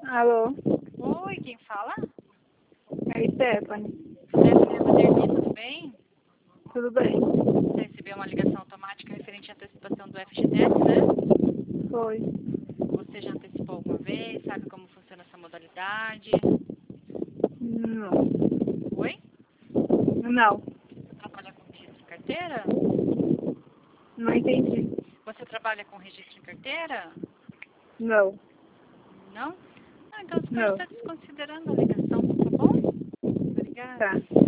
Alô? Oi, quem fala? É Stephanie. Stephanie Vanderly, tudo bem? Tudo bem? Você recebeu uma ligação automática referente à antecipação do FGTS, né? Foi. Você já antecipou alguma vez? Sabe como funciona essa modalidade? Não. Oi? Não. Você trabalha com registro em carteira? Não entendi. Você trabalha com registro em carteira? Não. Não? Ah, então você pode Não. estar desconsiderando a ligação, tá bom? Obrigada. Tá.